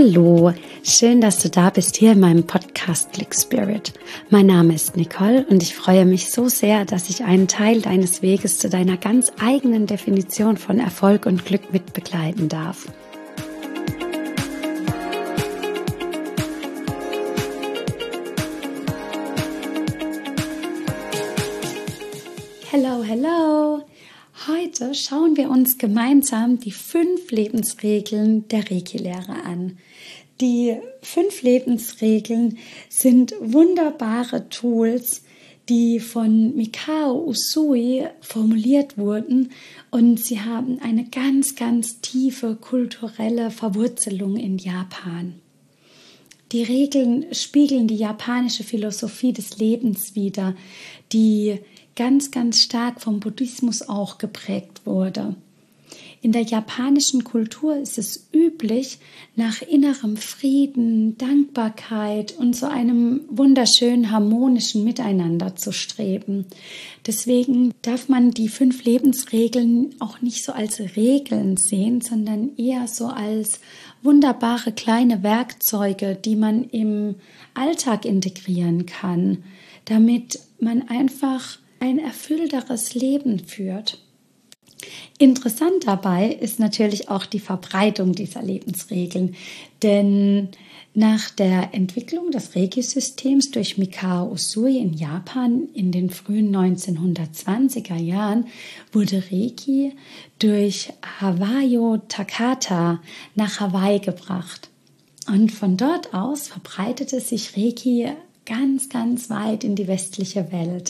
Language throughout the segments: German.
Hallo, schön, dass du da bist hier in meinem Podcast Click Spirit. Mein Name ist Nicole und ich freue mich so sehr, dass ich einen Teil deines Weges zu deiner ganz eigenen Definition von Erfolg und Glück mit begleiten darf. Hello! Heute schauen wir uns gemeinsam die 5 Lebensregeln der Reiki-Lehre an. Die 5 Lebensregeln sind wunderbare Tools, die von Mikao Usui formuliert wurden und sie haben eine ganz, ganz tiefe kulturelle Verwurzelung in Japan. Die Regeln spiegeln die japanische Philosophie des Lebens wider, die ganz, ganz stark vom Buddhismus auch geprägt wurde. In der japanischen Kultur ist es üblich, nach innerem Frieden, Dankbarkeit und so einem wunderschönen harmonischen Miteinander zu streben. Deswegen darf man die 5 Lebensregeln auch nicht so als Regeln sehen, sondern eher so als wunderbare kleine Werkzeuge, die man im Alltag integrieren kann, damit man einfach ein erfüllteres Leben führt. Interessant dabei ist natürlich auch die Verbreitung dieser Lebensregeln, denn nach der Entwicklung des Reiki-Systems durch Mikao Usui in Japan in den frühen 1920er Jahren wurde Reiki durch Hawayo Takata nach Hawaii gebracht. Und von dort aus verbreitete sich Reiki ganz, ganz weit in die westliche Welt.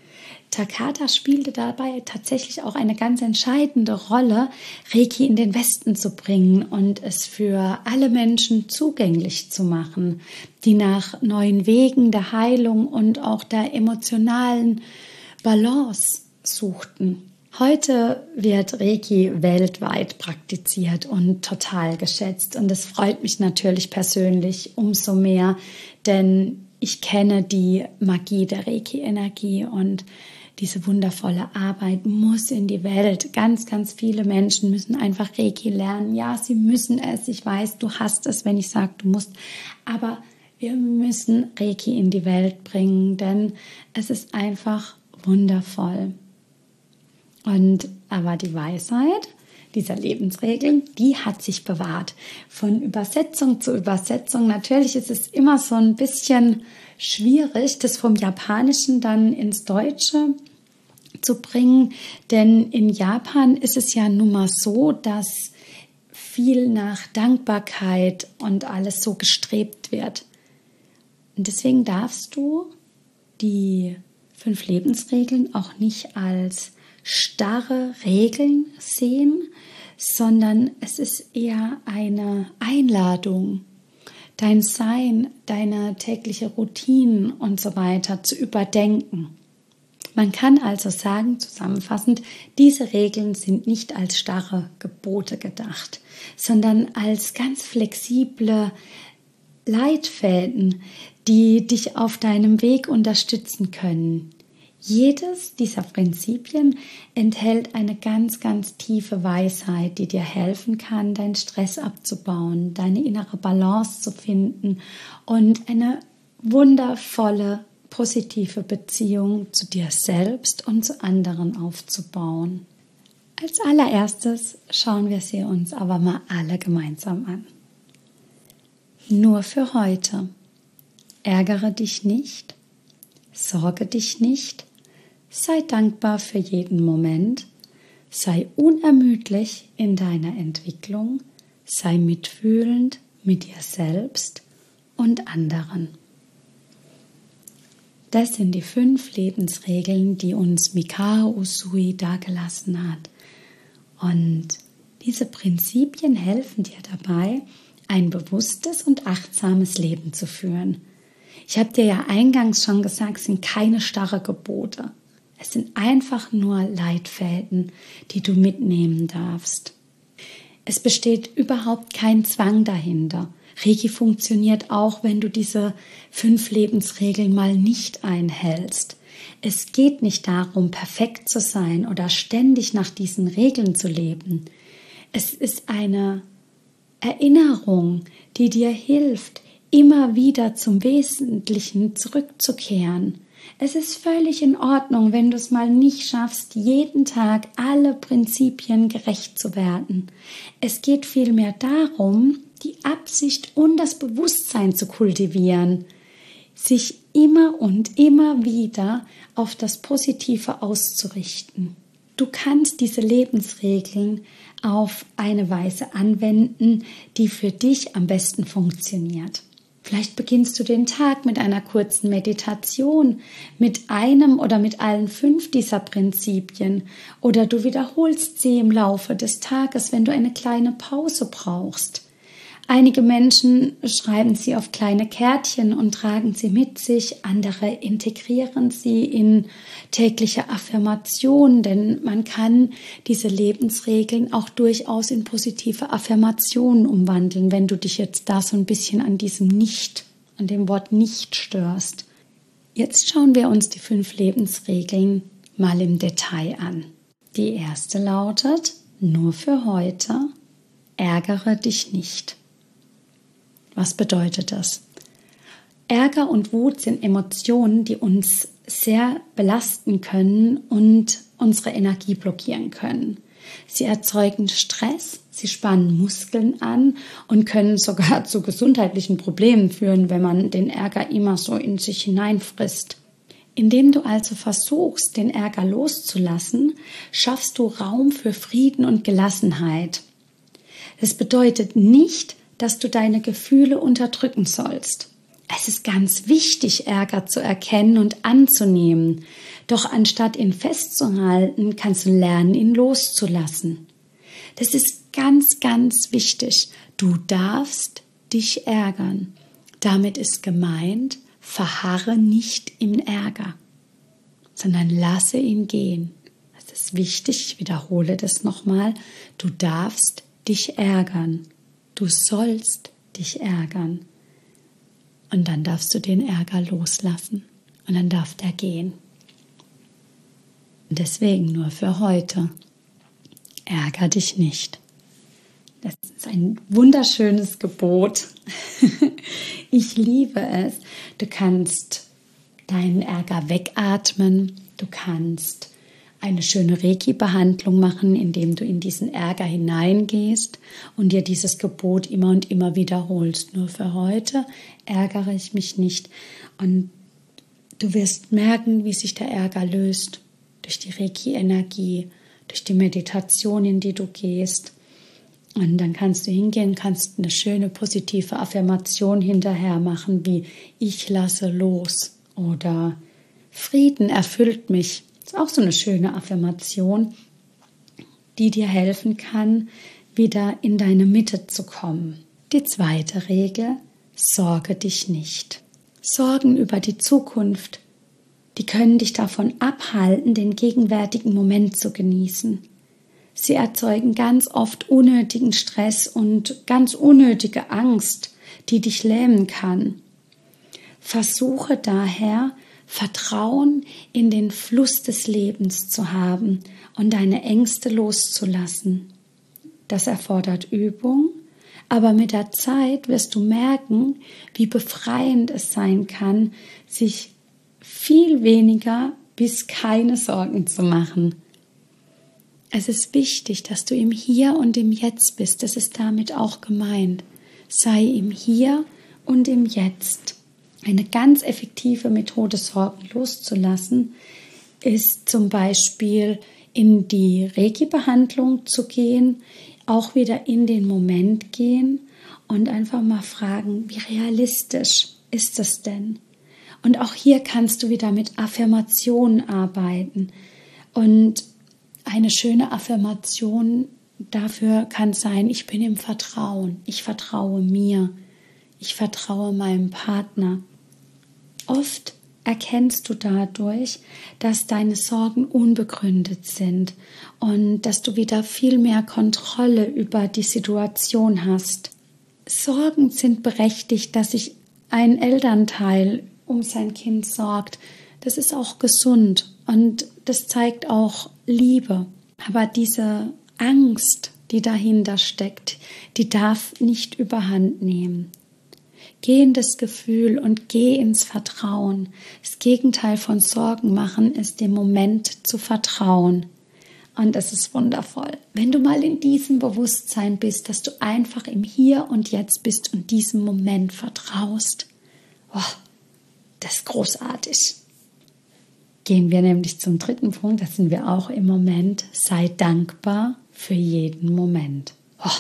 Takata spielte dabei tatsächlich auch eine ganz entscheidende Rolle, Reiki in den Westen zu bringen und es für alle Menschen zugänglich zu machen, die nach neuen Wegen der Heilung und auch der emotionalen Balance suchten. Heute wird Reiki weltweit praktiziert und total geschätzt und es freut mich natürlich persönlich umso mehr, denn ich kenne die Magie der Reiki-Energie und diese wundervolle Arbeit muss in die Welt. Ganz, ganz viele Menschen müssen einfach Reiki lernen. Ja, sie müssen es. Ich weiß, du hast es, wenn ich sage, du musst. Aber wir müssen Reiki in die Welt bringen, denn es ist einfach wundervoll. Aber die Weisheit dieser Lebensregeln, die hat sich bewahrt. Von Übersetzung zu Übersetzung. Natürlich ist es immer so ein bisschen schwierig, das vom Japanischen dann ins Deutsche zu bringen, denn in Japan ist es ja nun mal so, dass viel nach Dankbarkeit und alles so gestrebt wird. Und deswegen darfst du die 5 Lebensregeln auch nicht als starre Regeln sehen, sondern es ist eher eine Einladung, dein Sein, deine tägliche Routine und so weiter zu überdenken. Man kann also sagen, zusammenfassend, diese Regeln sind nicht als starre Gebote gedacht, sondern als ganz flexible Leitfäden, die dich auf deinem Weg unterstützen können. Jedes dieser Prinzipien enthält eine ganz, ganz tiefe Weisheit, die dir helfen kann, deinen Stress abzubauen, deine innere Balance zu finden und eine wundervolle, positive Beziehung zu dir selbst und zu anderen aufzubauen. Als allererstes schauen wir sie uns aber mal alle gemeinsam an. Nur für heute. Ärgere dich nicht, sorge dich nicht, sei dankbar für jeden Moment, sei unermüdlich in deiner Entwicklung, sei mitfühlend mit dir selbst und anderen. Das sind die 5 Lebensregeln, die uns Mikao Usui dargelassen hat. Und diese Prinzipien helfen dir dabei, ein bewusstes und achtsames Leben zu führen. Ich habe dir ja eingangs schon gesagt, es sind keine starren Gebote. Es sind einfach nur Leitfäden, die du mitnehmen darfst. Es besteht überhaupt kein Zwang dahinter. Reiki funktioniert auch, wenn du diese 5 Lebensregeln mal nicht einhältst. Es geht nicht darum, perfekt zu sein oder ständig nach diesen Regeln zu leben. Es ist eine Erinnerung, die dir hilft, immer wieder zum Wesentlichen zurückzukehren. Es ist völlig in Ordnung, wenn du es mal nicht schaffst, jeden Tag alle Prinzipien gerecht zu werden. Es geht vielmehr darum, die Absicht und das Bewusstsein zu kultivieren, sich immer und immer wieder auf das Positive auszurichten. Du kannst diese Lebensregeln auf eine Weise anwenden, die für dich am besten funktioniert. Vielleicht beginnst du den Tag mit einer kurzen Meditation, mit einem oder mit allen 5 dieser Prinzipien, oder du wiederholst sie im Laufe des Tages, wenn du eine kleine Pause brauchst. Einige Menschen schreiben sie auf kleine Kärtchen und tragen sie mit sich, andere integrieren sie in tägliche Affirmationen, denn man kann diese Lebensregeln auch durchaus in positive Affirmationen umwandeln, wenn du dich jetzt da so ein bisschen an dem Wort nicht störst. Jetzt schauen wir uns die 5 Lebensregeln mal im Detail an. Die erste lautet: Nur für heute, ärgere dich nicht. Was bedeutet das? Ärger und Wut sind Emotionen, die uns sehr belasten können und unsere Energie blockieren können. Sie erzeugen Stress, sie spannen Muskeln an und können sogar zu gesundheitlichen Problemen führen, wenn man den Ärger immer so in sich hineinfrisst. Indem du also versuchst, den Ärger loszulassen, schaffst du Raum für Frieden und Gelassenheit. Das bedeutet nicht, dass du deine Gefühle unterdrücken sollst. Es ist ganz wichtig, Ärger zu erkennen und anzunehmen. Doch anstatt ihn festzuhalten, kannst du lernen, ihn loszulassen. Das ist ganz, ganz wichtig. Du darfst dich ärgern. Damit ist gemeint, verharre nicht im Ärger, sondern lasse ihn gehen. Das ist wichtig, ich wiederhole das nochmal. Du darfst dich ärgern. Du sollst dich ärgern. Und dann darfst du den Ärger loslassen. Und dann darf der gehen. Und deswegen nur für heute: Ärger dich nicht. Das ist ein wunderschönes Gebot. Ich liebe es. Du kannst deinen Ärger wegatmen. Du kannst eine schöne Reiki-Behandlung machen, indem du in diesen Ärger hineingehst und dir dieses Gebot immer und immer wiederholst. Nur für heute ärgere ich mich nicht. Und du wirst merken, wie sich der Ärger löst. Durch die Reiki-Energie, durch die Meditation, in die du gehst. Und dann kannst du hingehen, kannst eine schöne positive Affirmation hinterher machen, wie: Ich lasse los oder Frieden erfüllt mich. Das ist auch so eine schöne Affirmation, die dir helfen kann, wieder in deine Mitte zu kommen. Die zweite Regel: Sorge dich nicht. Sorgen über die Zukunft, die können dich davon abhalten, den gegenwärtigen Moment zu genießen. Sie erzeugen ganz oft unnötigen Stress und ganz unnötige Angst, die dich lähmen kann. Versuche daher, Vertrauen in den Fluss des Lebens zu haben und deine Ängste loszulassen. Das erfordert Übung, aber mit der Zeit wirst du merken, wie befreiend es sein kann, sich viel weniger bis keine Sorgen zu machen. Es ist wichtig, dass du im Hier und im Jetzt bist. Das ist damit auch gemeint. Sei im Hier und im Jetzt. Eine ganz effektive Methode, Sorgen loszulassen, ist zum Beispiel in die Reiki-Behandlung zu gehen, auch wieder in den Moment gehen und einfach mal fragen, wie realistisch ist das denn? Und auch hier kannst du wieder mit Affirmationen arbeiten. Und eine schöne Affirmation dafür kann sein: Ich bin im Vertrauen, ich vertraue mir, ich vertraue meinem Partner. Oft erkennst du dadurch, dass deine Sorgen unbegründet sind und dass du wieder viel mehr Kontrolle über die Situation hast. Sorgen sind berechtigt, dass sich ein Elternteil um sein Kind sorgt. Das ist auch gesund und das zeigt auch Liebe. Aber diese Angst die dahinter steckt, die darf nicht überhand nehmen. Geh in das Gefühl und geh ins Vertrauen. Das Gegenteil von Sorgen machen ist, dem Moment zu vertrauen. Und es ist wundervoll, wenn du mal in diesem Bewusstsein bist, dass du einfach im Hier und Jetzt bist und diesem Moment vertraust. Oh, das ist großartig. Gehen wir nämlich zum dritten Punkt, das sind wir auch im Moment. Sei dankbar für jeden Moment. Oh,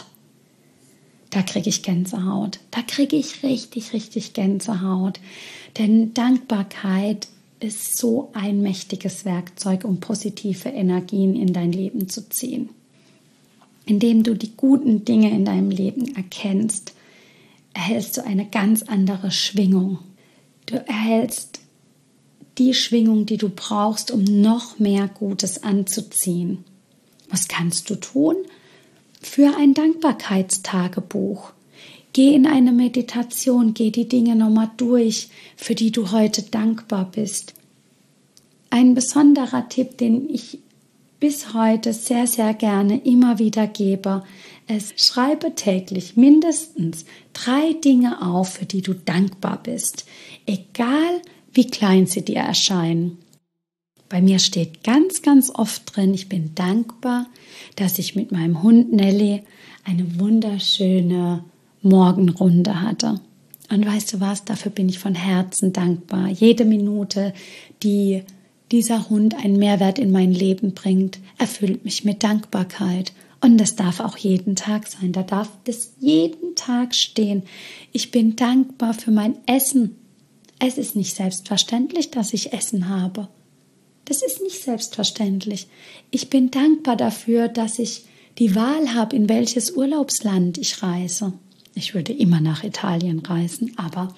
da kriege ich Gänsehaut. Da kriege ich richtig, richtig Gänsehaut. Denn Dankbarkeit ist so ein mächtiges Werkzeug, um positive Energien in dein Leben zu ziehen. Indem du die guten Dinge in deinem Leben erkennst, erhältst du eine ganz andere Schwingung. Du erhältst die Schwingung, die du brauchst, um noch mehr Gutes anzuziehen. Was kannst du tun? Für ein Dankbarkeitstagebuch. Geh in eine Meditation, geh die Dinge nochmal durch, für die du heute dankbar bist. Ein besonderer Tipp, den ich bis heute sehr, sehr gerne immer wieder gebe, ist: schreibe täglich mindestens 3 Dinge auf, für die du dankbar bist, egal wie klein sie dir erscheinen. Bei mir steht ganz, ganz oft drin, ich bin dankbar, dass ich mit meinem Hund Nelly eine wunderschöne Morgenrunde hatte. Und weißt du was, dafür bin ich von Herzen dankbar. Jede Minute, die dieser Hund einen Mehrwert in mein Leben bringt, erfüllt mich mit Dankbarkeit. Und das darf auch jeden Tag sein. Da darf das jeden Tag stehen. Ich bin dankbar für mein Essen. Es ist nicht selbstverständlich, dass ich Essen habe. Das ist nicht selbstverständlich. Ich bin dankbar dafür, dass ich die Wahl habe, in welches Urlaubsland ich reise. Ich würde immer nach Italien reisen, aber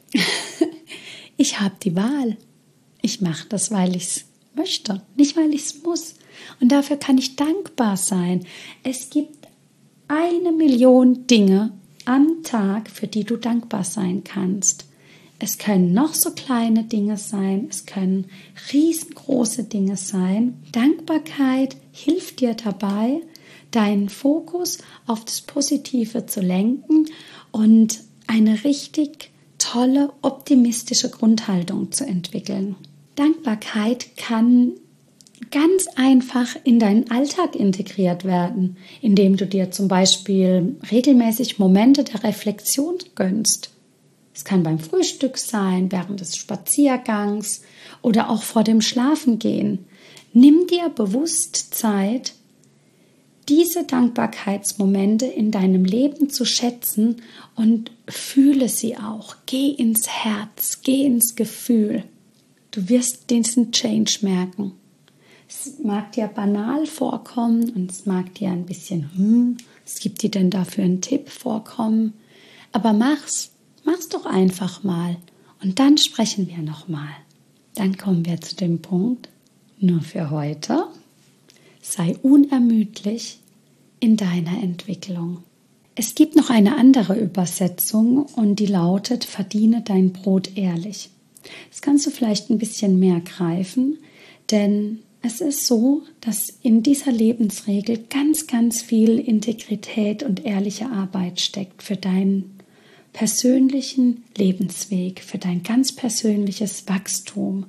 ich habe die Wahl. Ich mache das, weil ich es möchte, nicht weil ich es muss. Und dafür kann ich dankbar sein. Es gibt 1 Million Dinge am Tag, für die du dankbar sein kannst. Es können noch so kleine Dinge sein, es können riesengroße Dinge sein. Dankbarkeit hilft dir dabei, deinen Fokus auf das Positive zu lenken und eine richtig tolle, optimistische Grundhaltung zu entwickeln. Dankbarkeit kann ganz einfach in deinen Alltag integriert werden, indem du dir zum Beispiel regelmäßig Momente der Reflexion gönnst. Es kann beim Frühstück sein, während des Spaziergangs oder auch vor dem Schlafengehen. Nimm dir bewusst Zeit, diese Dankbarkeitsmomente in deinem Leben zu schätzen und fühle sie auch. Geh ins Herz, geh ins Gefühl. Du wirst diesen Change merken. Es mag dir banal vorkommen und es mag dir ein bisschen, was gibt dir denn da für einen Tipp vorkommen? Aber mach's doch einfach mal und dann sprechen wir nochmal. Dann kommen wir zu dem Punkt, nur für heute. Sei unermüdlich in deiner Entwicklung. Es gibt noch eine andere Übersetzung und die lautet: verdiene dein Brot ehrlich. Das kannst du vielleicht ein bisschen mehr greifen, denn es ist so, dass in dieser Lebensregel ganz, ganz viel Integrität und ehrliche Arbeit steckt für deinen persönlichen Lebensweg, für dein ganz persönliches Wachstum.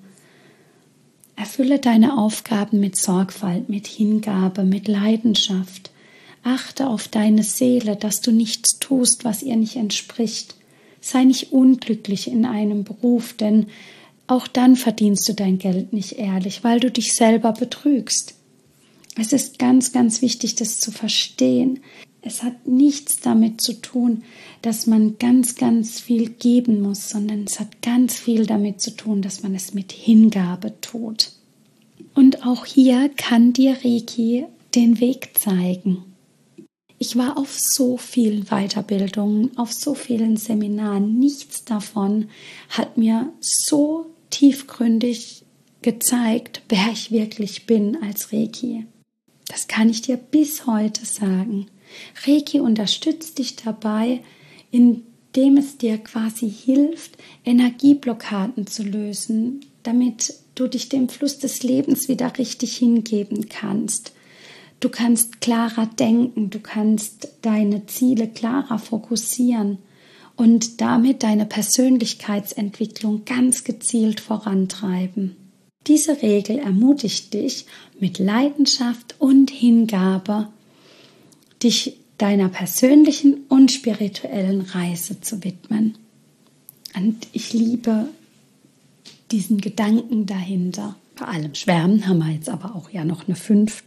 Erfülle deine Aufgaben mit Sorgfalt, mit Hingabe, mit Leidenschaft. Achte auf deine Seele, dass du nichts tust, was ihr nicht entspricht. Sei nicht unglücklich in einem Beruf, denn auch dann verdienst du dein Geld nicht ehrlich, weil du dich selber betrügst. Es ist ganz, ganz wichtig, das zu verstehen. Es hat nichts damit zu tun, dass man ganz, ganz viel geben muss, sondern es hat ganz viel damit zu tun, dass man es mit Hingabe tut. Und auch hier kann dir Reiki den Weg zeigen. Ich war auf so vielen Weiterbildungen, auf so vielen Seminaren. Nichts davon hat mir so tiefgründig gezeigt, wer ich wirklich bin als Reiki. Das kann ich dir bis heute sagen. Reiki unterstützt dich dabei, indem es dir quasi hilft, Energieblockaden zu lösen, damit du dich dem Fluss des Lebens wieder richtig hingeben kannst. Du kannst klarer denken, du kannst deine Ziele klarer fokussieren und damit deine Persönlichkeitsentwicklung ganz gezielt vorantreiben. Diese Regel ermutigt dich, mit Leidenschaft und Hingabe dich deiner persönlichen und spirituellen Reise zu widmen. Und ich liebe diesen Gedanken dahinter. Bei allem Schwärmen haben wir jetzt aber auch ja noch eine 5.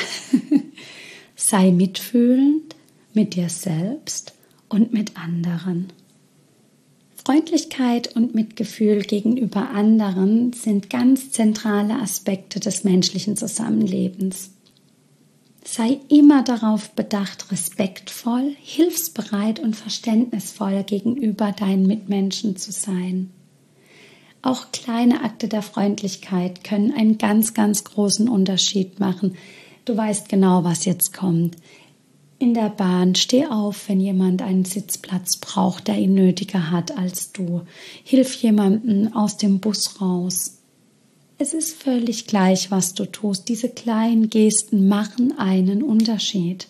Sei mitfühlend mit dir selbst und mit anderen. Freundlichkeit und Mitgefühl gegenüber anderen sind ganz zentrale Aspekte des menschlichen Zusammenlebens. Sei immer darauf bedacht, respektvoll, hilfsbereit und verständnisvoll gegenüber deinen Mitmenschen zu sein. Auch kleine Akte der Freundlichkeit können einen ganz, ganz großen Unterschied machen. Du weißt genau, was jetzt kommt. In der Bahn, steh auf, wenn jemand einen Sitzplatz braucht, der ihn nötiger hat als du. Hilf jemandem aus dem Bus raus. Es ist völlig gleich, was du tust. Diese kleinen Gesten machen einen Unterschied.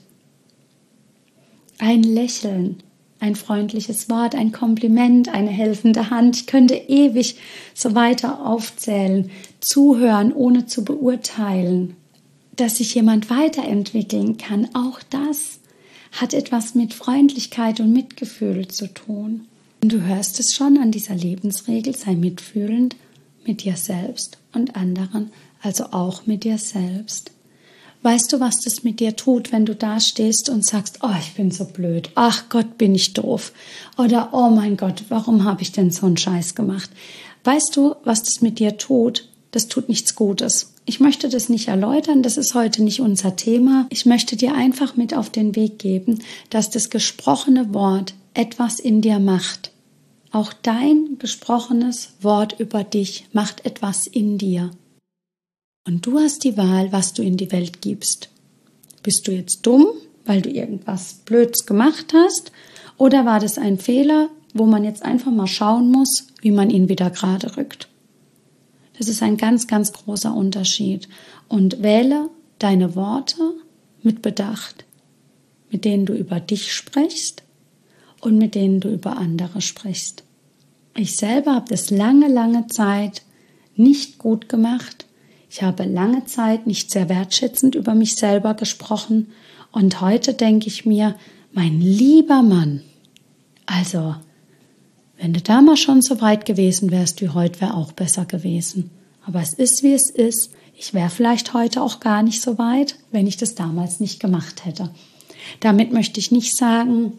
Ein Lächeln, ein freundliches Wort, ein Kompliment, eine helfende Hand. Ich könnte ewig so weiter aufzählen. Zuhören, ohne zu beurteilen. Dass sich jemand weiterentwickeln kann, auch das hat etwas mit Freundlichkeit und Mitgefühl zu tun. Und du hörst es schon an dieser Lebensregel, sei mitfühlend mit dir selbst und anderen, also auch mit dir selbst. Weißt du, was das mit dir tut, wenn du da stehst und sagst, oh, ich bin so blöd, ach Gott, bin ich doof oder oh mein Gott, warum habe ich denn so einen Scheiß gemacht? Weißt du, was das mit dir tut? Das tut nichts Gutes. Ich möchte das nicht erläutern, das ist heute nicht unser Thema. Ich möchte dir einfach mit auf den Weg geben, dass das gesprochene Wort etwas in dir macht. Auch dein gesprochenes Wort über dich macht etwas in dir. Und du hast die Wahl, was du in die Welt gibst. Bist du jetzt dumm, weil du irgendwas Blöds gemacht hast? Oder war das ein Fehler, wo man jetzt einfach mal schauen muss, wie man ihn wieder gerade rückt? Das ist ein ganz, ganz großer Unterschied. Und wähle deine Worte mit Bedacht, mit denen du über dich sprichst und mit denen du über andere sprichst. Ich selber habe das lange Zeit nicht gut gemacht. Ich habe lange Zeit nicht sehr wertschätzend über mich selber gesprochen. Und heute denke ich mir, mein lieber Mann, also wenn du damals schon so weit gewesen wärst wie heute, wäre auch besser gewesen. Aber es ist, wie es ist. Ich wäre vielleicht heute auch gar nicht so weit, wenn ich das damals nicht gemacht hätte. Damit möchte ich nicht sagen,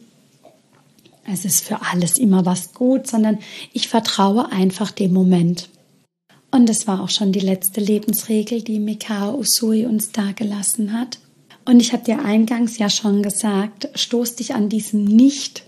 es ist für alles immer was gut, sondern ich vertraue einfach dem Moment. Und das war auch schon die letzte Lebensregel, die Mikao Usui uns dagelassen hat. Und ich habe dir eingangs ja schon gesagt, stoß dich an diesem nicht,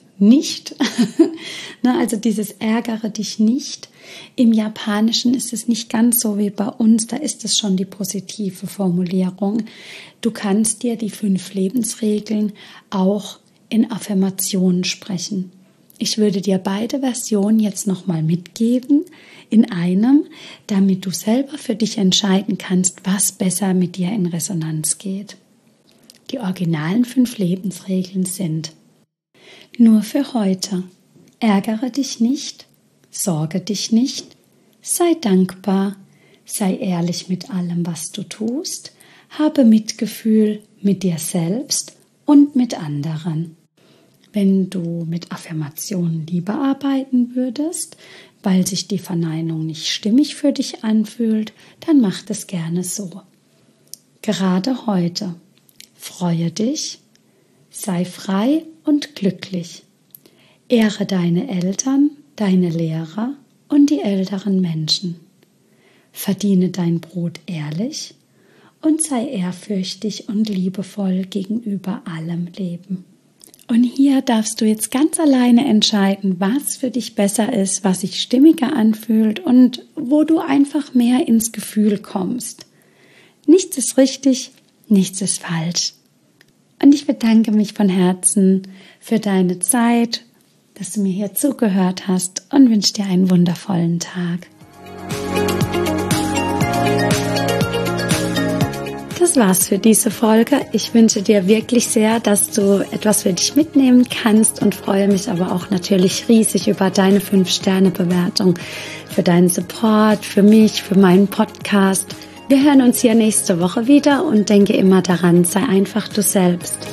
also dieses ärgere dich nicht. Im Japanischen ist es nicht ganz so wie bei uns, da ist es schon die positive Formulierung. Du kannst dir die 5 Lebensregeln auch in Affirmationen sprechen. Ich würde dir beide Versionen jetzt nochmal mitgeben in einem, damit du selber für dich entscheiden kannst, was besser mit dir in Resonanz geht. Die originalen 5 Lebensregeln sind: Nur für heute. Ärgere dich nicht. Sorge dich nicht. Sei dankbar. Sei ehrlich mit allem, was du tust. Habe Mitgefühl mit dir selbst und mit anderen. Wenn du mit Affirmationen lieber arbeiten würdest, weil sich die Verneinung nicht stimmig für dich anfühlt, dann mach das gerne so. Gerade heute. Freue dich. Sei frei und glücklich. Ehre deine Eltern, deine Lehrer und die älteren Menschen. Verdiene dein Brot ehrlich und sei ehrfürchtig und liebevoll gegenüber allem Leben. Und hier darfst du jetzt ganz alleine entscheiden, was für dich besser ist, was sich stimmiger anfühlt und wo du einfach mehr ins Gefühl kommst. Nichts ist richtig, nichts ist falsch. Und ich bedanke mich von Herzen für deine Zeit, dass du mir hier zugehört hast und wünsche dir einen wundervollen Tag. das war's für diese Folge. Ich wünsche dir wirklich sehr, dass du etwas für dich mitnehmen kannst und freue mich aber auch natürlich riesig über deine 5-Sterne-Bewertung, für deinen Support, für mich, für meinen Podcast. Wir hören uns hier nächste Woche wieder und denke immer daran, sei einfach du selbst.